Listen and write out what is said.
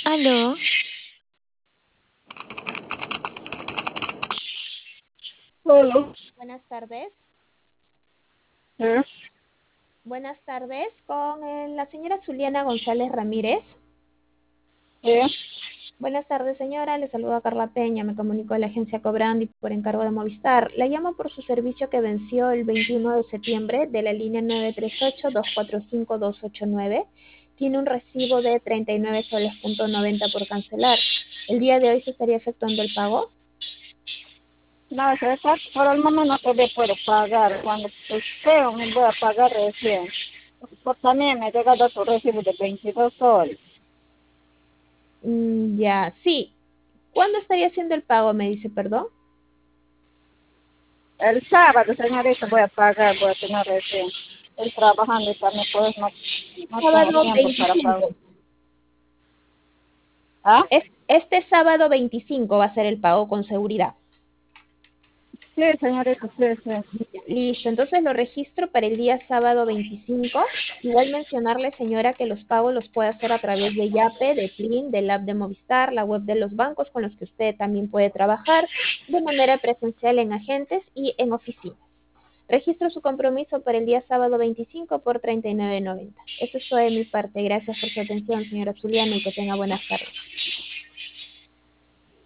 Aló, Solo, Buenas tardes. ¿eh? Buenas tardes con la señora Zuliana González Ramírez. ¿Eh? Buenas tardes, señora. Le saluda Carla Peña. Me comunico de la agencia Cobrandi por encargo de Movistar. La llamo por su servicio que venció el 21 de septiembre de la línea 938-245-289. Tiene un recibo de 39 soles punto 90 por cancelar. El día de hoy se estaría efectuando el pago. No, César, por el momento no te puedo pagar. Cuando usted me voy a pagar recién. Pues también me ha llegado tu recibo de 22 soles. Ya, sí. ¿Cuándo estaría haciendo el pago? Me dice, perdón. El sábado, señorita, voy a pagar, voy a tener recién. Estoy trabajando y también pues no tengo Sábado tiempo para pagar. 25. ¿Ah? Este sábado 25 va a ser el pago con seguridad. Sí, señorita, sí, sí. Listo, entonces lo registro para el día sábado 25. Igual mencionarle, señora, que los pagos los puede hacer a través de Yape, de Plin, del app de Movistar, la web de los bancos con los que usted también puede trabajar de manera presencial en agentes y en oficinas. Registro su compromiso para el día sábado 25 por 39.90. Eso es todo de mi parte. Gracias por su atención, señora Zuliana, y que tenga buenas tardes.